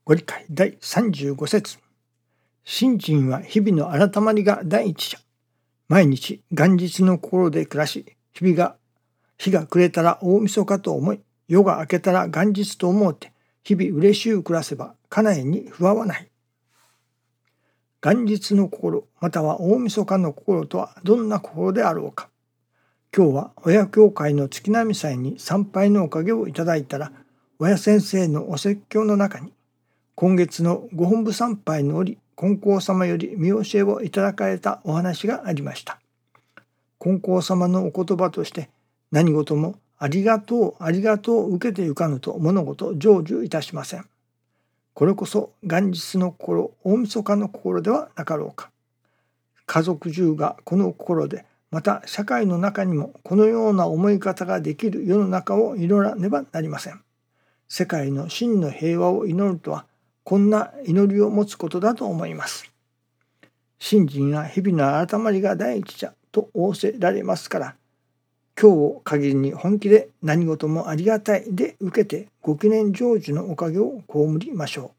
ご理解第35節。信心は日々の改まりが第一じゃ。毎日元日の心で暮らし、日が暮れたら大晦日と思い、夜が明けたら元日と思うて、日々嬉しゅう暮らせば家内に不和はない。元日の心、または大晦日の心とはどんな心であろうか。今日は親教会の月並祭に参拝のおかげをいただいたら、親先生のお説教の中に、今月のご本部参拝の折、金光様より見教えをいただかれたお話がありました。金光様のお言葉として、何事もありがとうありがとう受けてゆかぬと物事成就いたしません。これこそ元日の心、大晦日の心ではなかろうか。家族中がこの心で、また社会の中にもこのような思い方ができる世の中を祈らねばなりません。世界の真の平和を祈るとは、こんな祈りを持つことだと思います。信心は日々の改まりが第一じゃと仰せられますから、今日を限りに本気で何事もありがたいで受けてご記念成就のおかげを被りましょう。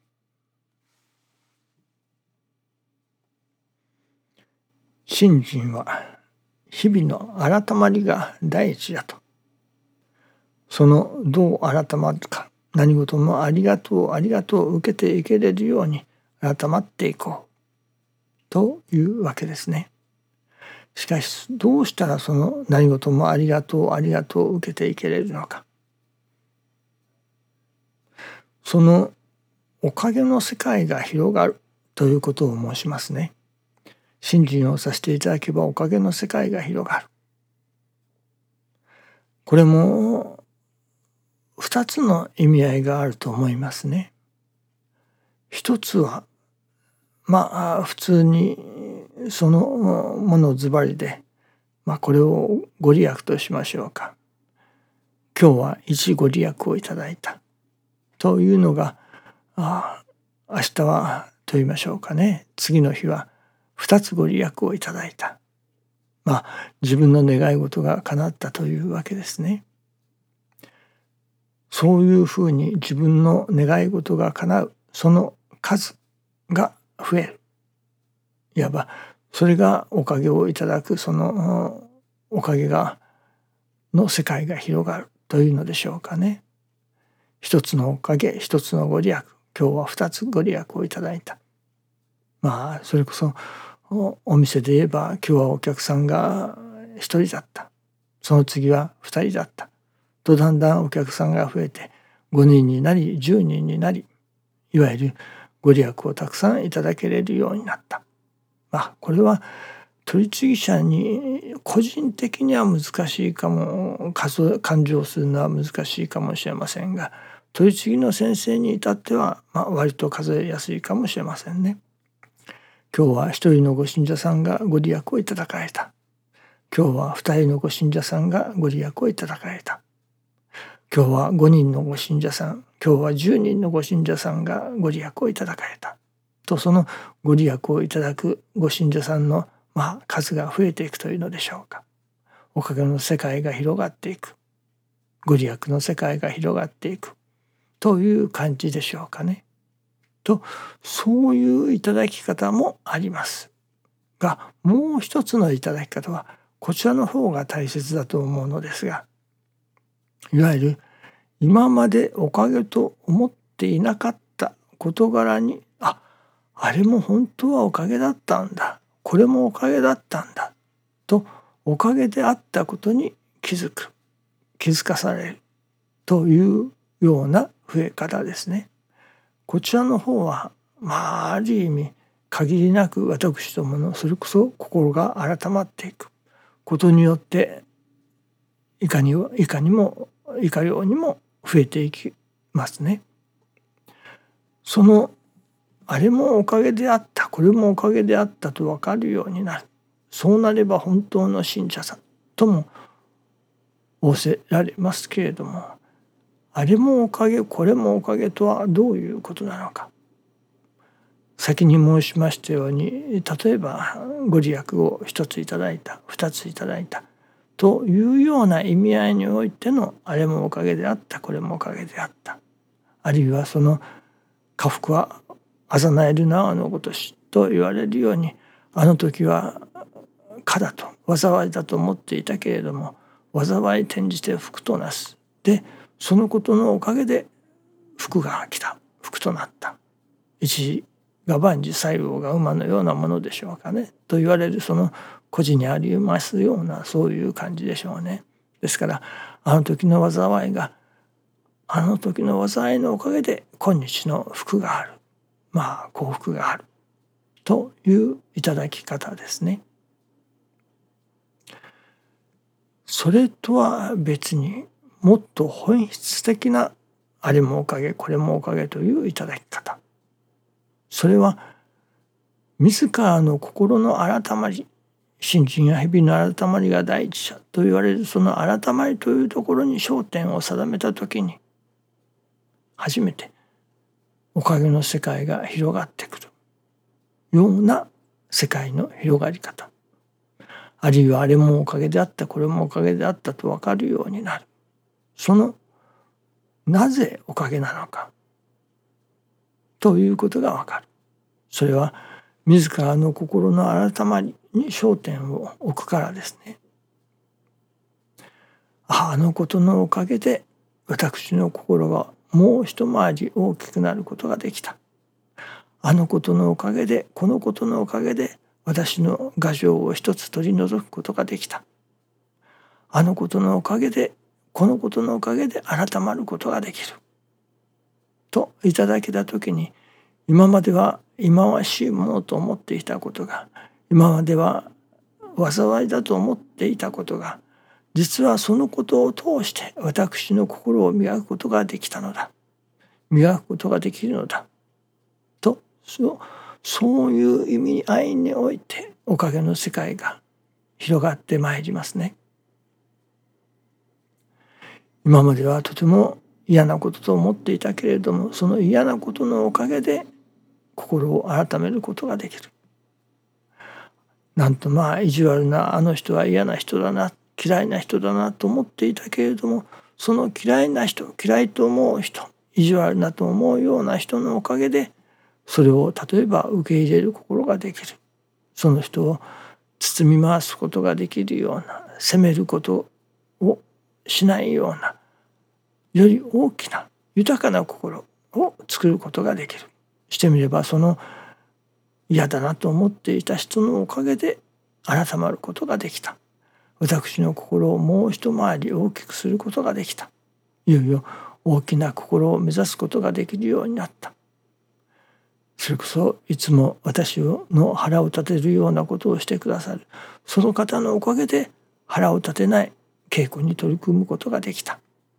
信心は日々の改まりが第一だと。そのどう改まるか、何事もありがとうありがとう受けていけれるように改まっていこうというわけですね。しかしどうしたらその何事もありがとうありがとう受けていけれるのか。そのおかげの世界が広がるということを申しますね。信心をさせていただけばおかげの世界が広がる。これも2つの意味合いがあると思いますね。一つは普通にそのものズバリで、これをご利益としましょうか。今日は1ご利益をいただいたというのが、明日はと言いましょうかね、次の日は2つご利益をいただいた。自分の願い事が叶ったというわけですね。そういうふうに自分の願い事が叶う、その数が増える。いわばそれがおかげをいただく、そのおかげの世界が広がるというのでしょうかね。一つのおかげ、一つのご利益、今日は2つご利益をいただいた。それこそお店で言えば、今日はお客さんが1人だった、その次は2人だったと、だんだんお客さんが増えて5人になり10人になり、いわゆるご利益をたくさんいただけれるようになった。これは取次者に個人的には難しいかも、勘定するのは難しいかもしれませんが、取次の先生に至っては割と数えやすいかもしれませんね。今日は一人のご信者さんがご利益をいただかれた。今日は2人のご信者さんがご利益をいただかれた。今日は5人のご信者さん、今日は10人のご信者さんがご利益をいただかれたと、そのご利益をいただくご信者さんの数が増えていくというのでしょうか。おかげの世界が広がっていく、ご利益の世界が広がっていくという感じでしょうかね。と、そういういただき方もありますが、もう一つのいただき方はこちらの方が大切だと思うのですが、いわゆる今までおかげと思っていなかった事柄に、あれも本当はおかげだったんだ、これもおかげだったんだと、おかげであったことに気づかされるというような増え方ですね。こちらの方はある意味限りなく私どものそれこそ心が改まっていくことによって、いかようにも増えていきますね。そのあれもおかげであった、これもおかげであったと分かるようになる。そうなれば本当の信者さんとも仰せられますけれども、あれもおかげ、これもおかげとはどういうことなのか。先に申しましたように、例えばご利益を1ついただいた、2ついただいたというような意味合いにおいてのあれもおかげであった、これもおかげであった、あるいはその家福はあざなえるなのごとしと言われるように、あの時は禍だと災いだと思っていたけれども、災い転じて福となす。でそのことのおかげで福が来た、福となった。一が万事細胞が馬のようなものでしょうかねと言われる、その故事にありますような、そういう感じでしょうね。ですからあの時の災いが、あの時の災いのおかげで今日の福がある、幸福があるといういただき方ですね。それとは別にもっと本質的なあれもおかげこれもおかげといういただき方、それは自らの心の改まり、信心や日々の改まりが第一者と言われる、その改まりというところに焦点を定めたときに初めておかげの世界が広がってくるような世界の広がり方、あるいはあれもおかげであったこれもおかげであったと分かるようになる。そのなぜおかげなのかということが分かる。それは自らの心の改まりに焦点を置くからですね。あのことのおかげで私の心がもう一回り大きくなることができた。あのことのおかげで、このことのおかげで私の牙城を一つ取り除くことができた。あのことのおかげで、このことのおかげで改まることができる。といただけたときに、今までは忌まわしいものと思っていたことが、今までは災いだと思っていたことが、実はそのことを通して私の心を磨くことができたのだ。磨くことができるのだ。と、そういう意味合いにおいておかげの世界が広がってまいりますね。今まではとても嫌なことと思っていたけれども、その嫌なことのおかげで心を改めることができる。なんと意地悪なあの人は嫌な人だな、嫌いな人だなと思っていたけれども、その嫌いな人、嫌いと思う人、意地悪なと思うような人のおかげで、それを例えば受け入れる心ができる。その人を包み回すことができるような、責めることをしないような、より大きな豊かな心を作ることができる。してみればその嫌だなと思っていた人のおかげで改まることができた。私の心をもう一回り大きくすることができた。いよいよ大きな心を目指すことができるようになった。それこそいつも私の腹を立てるようなことをしてくださるその方のおかげで腹を立てない稽古に取り組むことができた。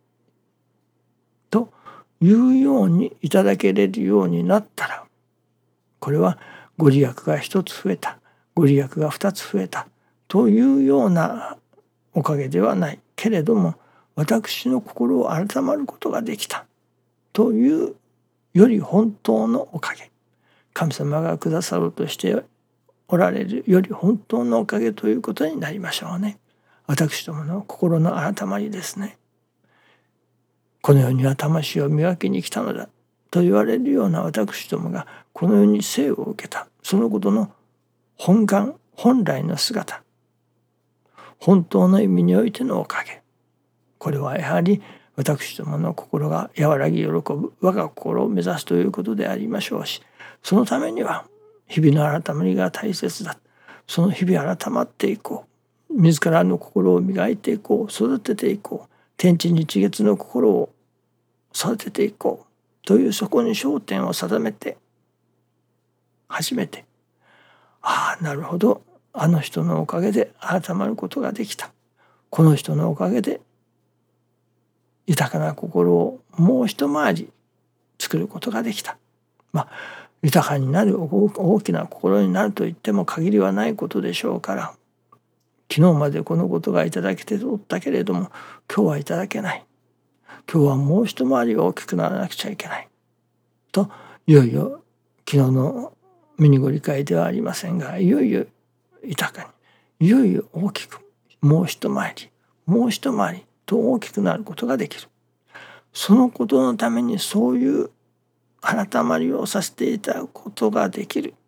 というようにいただけれるようになったら、これはご利益が一つ増えた、ご利益が二つ増えたというようなおかげではないけれども、私の心を改まることができたというより本当のおかげ、神様がくださろうとしておられるより本当のおかげということになりましょうね。私どもの心の改まりですね。この世には魂を磨きに来たのだと言われるような私どもがこの世に生を受けた、そのことの本願、本来の姿、本当の意味においてのおかげ、これはやはり私どもの心が和らぎ喜ぶ我が心を目指すということでありましょうし、そのためには日々の改まりが大切だ。その日々改まっていこう、自らの心を磨いていこう、育てていこう、天地日月の心を育てていこうという、そこに焦点を定めて初めて、なるほど、あの人のおかげで改まることができた、この人のおかげで豊かな心をもう一回り作ることができた。豊かになる大きな心になると言っても限りはないことでしょうから、昨日までこのことがいただけておったけれども今日はいただけない、今日はもう一回り大きくならなくちゃいけないと、いよいよ昨日のミニご理解ではありませんが、いよいよ豊かに、いよいよ大きく、もう一回りもう一回りと大きくなることができる。そのことのためにそういう改まりをさせていただくことができる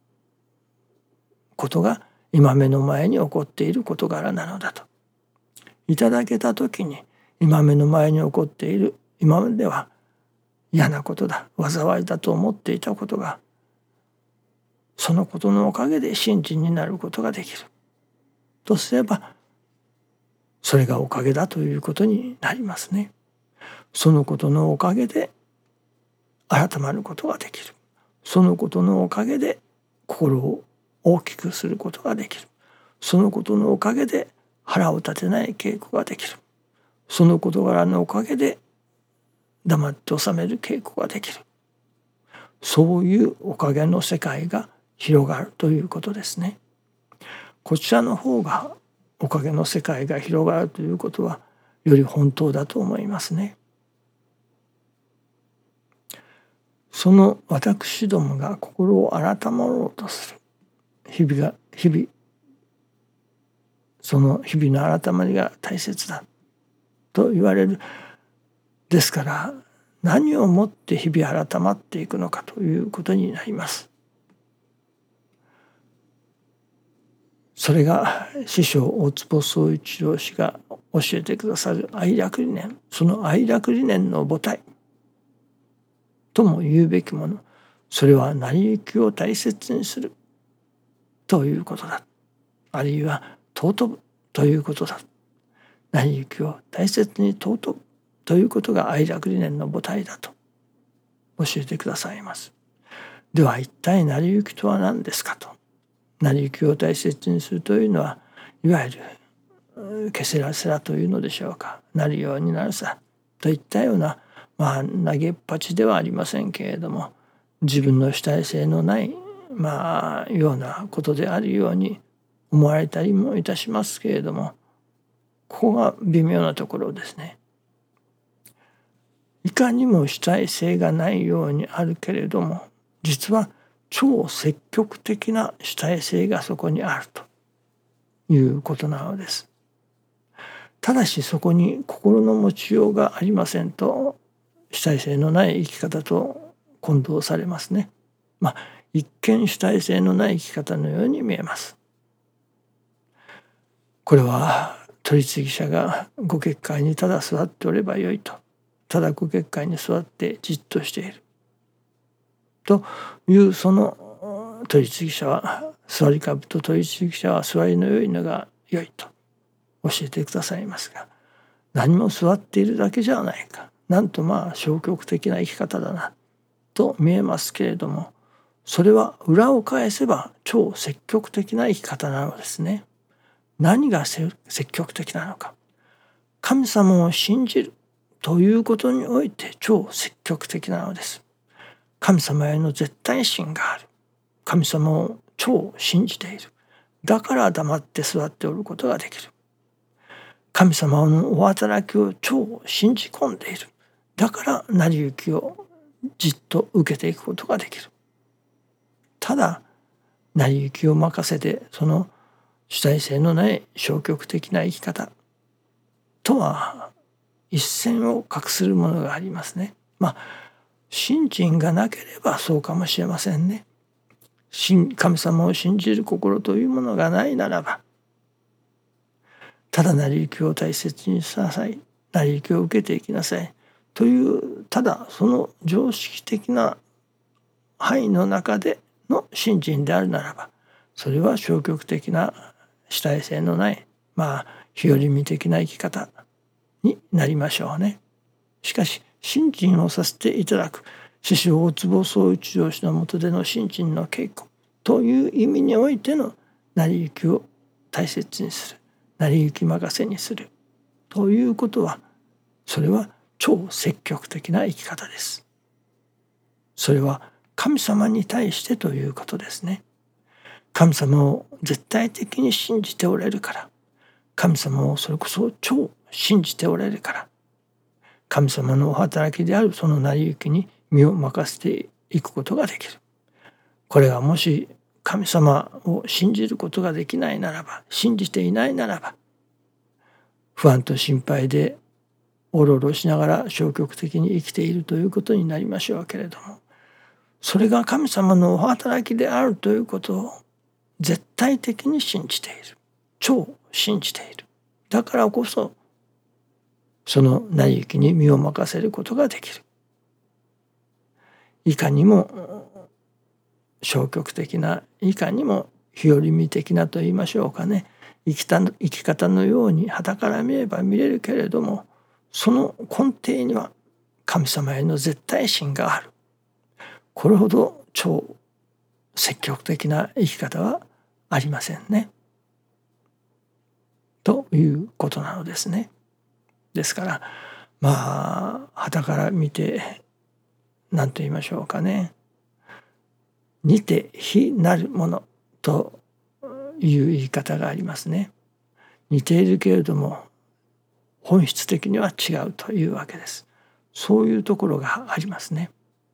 ことが今目の前に起こっている事柄なのだといただけた時に、今目の前に起こっている今までは嫌なことだ、災いだと思っていたことが、そのことのおかげで信心になることができるとすれば、それがおかげだということになりますね。そのことのおかげで改まることができる。そのことのおかげで心を大きくすることができる。そのことのおかげで腹を立てない稽古ができる。その事柄のおかげで黙って収める稽古ができる。そういうおかげの世界が広がるということですね。こちらの方がおかげの世界が広がるということはより本当だと思いますね。その私どもが心を改まろうとする日々その日々の改まりが大切だと言われる。ですから何をもって日々改まっていくのかということになります。それが師匠大坪宗一郎氏が教えてくださる愛楽理念、その愛楽理念の母体とも言うべきもの、それは成り行きを大切にするということだ。あるいは尊ぶということだ。成り行きを大切に尊ぶということが愛楽理念の母体だと教えてくださいます。では一体成り行きとは何ですかと。成り行きを大切にするというのは、いわゆるけせらせらというのでしょうか。なるようになるさといったような、投げっぱちではありませんけれども、自分の主体性のないようなことであるように思われたりもいたしますけれども、ここが微妙なところですね。いかにも主体性がないようにあるけれども、実は超積極的な主体性がそこにあるということなのです。ただしそこに心の持ちようがありませんと、主体性のない生き方と混同されますね。一見主体性のない生き方のように見えます。これは取次者がご結界にただ座っておればよいと、ただご結界に座ってじっとしているというその取次者は、座りかぶと取次者は座りの良いのが良いと教えてくださいますが、何も座っているだけじゃないか、なんと消極的な生き方だなと見えますけれども、それは裏を返せば超積極的な生き方なのですね。何が積極的なのか。神様を信じるということにおいて超積極的なのです。神様への絶対心がある。神様を超信じている。だから黙って座っておることができる。神様のお働きを超信じ込んでいる。だから成り行きをじっと受けていくことができる。ただ成り行きを任せて、その主体性のない消極的な生き方とは一線を画するものがありますね。信心がなければそうかもしれませんね。神様を信じる心というものがないならば、ただ成り行きを大切にしなさい、成り行きを受けていきなさいという、ただその常識的な範囲の中での信心であるならば、それは消極的な主体性のない日和見的な生き方になりましょうね。しかし信心をさせていただく師匠大坪宗一郎氏の下での信心の稽古という意味においての成り行きを大切にする、成り行き任せにするということは、それは超積極的な生き方です。それは神様に対してということですね。神様を絶対的に信じておられるから、神様をそれこそ超信じておられるから、神様のお働きであるその成り行きに身を任せていくことができる。これがもし神様を信じることができないならば、信じていないならば、不安と心配でおろおろしながら消極的に生きているということになりましょうけれども、 それが神様のお働きであるということを絶対的に信じている。超信じている。だからこそその成り行きに身を任せることができる。いかにも消極的な、いかにも日和見的なと言いましょうかね、生き方のように傍から見れば見れるけれども、その根底には神様への絶対心がある。これほど超積極的な生き方はありませんね。ということなのですね。ですから傍から見て何と言いましょうかね、似て非なるものという言い方がありますね。似ているけれども本質的には違うというわけです。そういうところがありますね。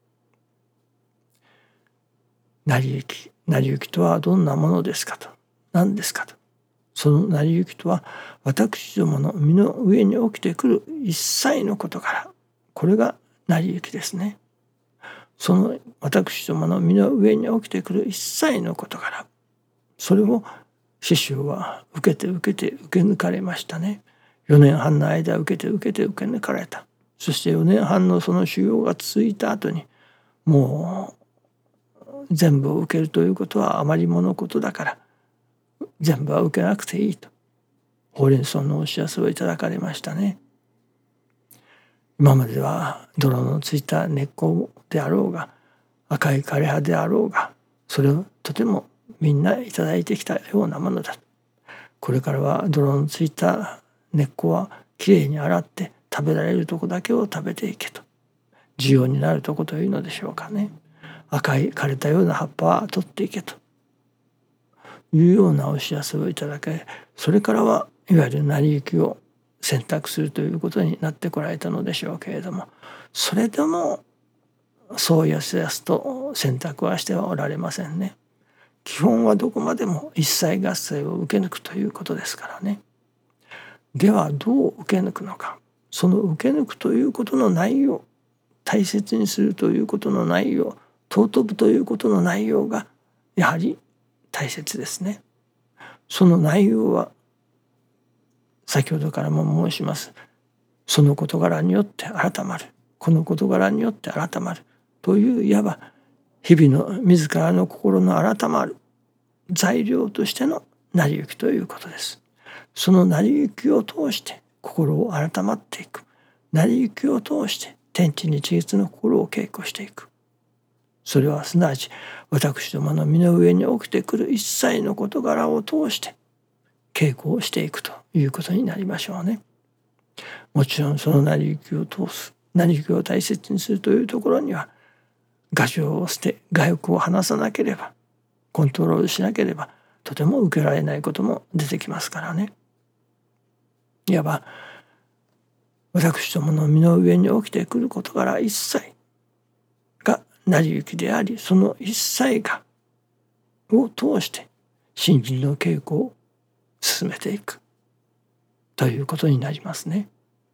成り行きとはどんなものですかと、何ですかと。その成り行きとは私どもの身の上に起きてくる一切のことから、これが成り行きですね。その私どもの身の上に起きてくる一切のことから、それを師匠は受け抜かれましたね。4年半の間受け抜かれた。そして4年半のその修行が続いた後に、もう全部を受けるということはあまりものことだから全部は受けなくていいと、法蓮尊のお知らせをいただかれましたね。今までは泥のついた根っこであろうが赤い枯葉であろうが、それをとてもみんないただいてきたようなものだ。これからは泥のついた根っこはきれいに洗って食べられるとこだけを食べていけと、需要になるとこというのでしょうかね。赤い枯れたような葉っぱは取っていけというようなお知らせをいただけ、それからはいわゆる成り行きを選択するということになってこられたのでしょうけれども、それでもそうやすやすと選択はしてはおられませんね。基本はどこまでも一切合切を受け抜くということですからね。ではどう受け抜くのか。その受け抜くということの内容、大切にするということの内容、尊ぶということの内容がやはり大切ですね。その内容は先ほどからも申します。その事柄によって改まる。この事柄によって改まる。といういわば日々の自らの心の改まる材料としての成り行きということです。その成り行きを通して心を改まっていく。成り行きを通して天地日月の心を稽古していく。それはすなわち私どもの身の上に起きてくる一切の事柄を通して稽古をしていくということになりましょうね。もちろんその成り行きを通す、成り行きを大切にするというところには我情を捨て我欲を離さなければ、コントロールしなければとても受けられないことも出てきますからね。いわば私どもの身の上に起きてくる事柄一切が成り行きであり、その一切を通して信心の稽古を進めていくということになりますね。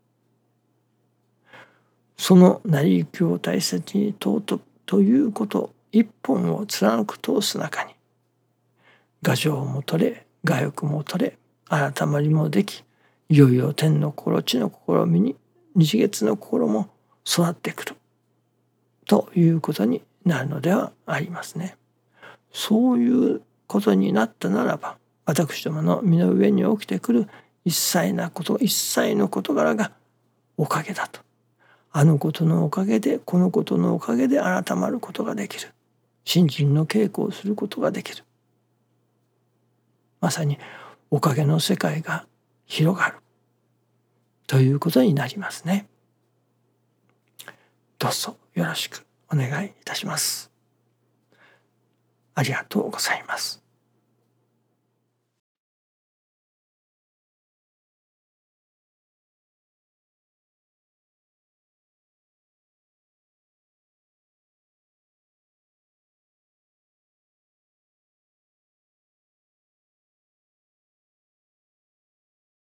その成り行きを大切に尊ぶということ一本を貫く通す中に、我情も取れ我欲も取れ改まりもでき、いよいよ天の心地の心身に日月の心も育ってくるということになるのではありますね。そういうことになったならば、私どもの身の上に起きてくる一切の事柄がおかげだと。あのことのおかげで、このことのおかげで改まることができる。信心の稽古をすることができる。まさにおかげの世界が広がるということになりますね。どうぞよろしくお願いいたします。ありがとうございます。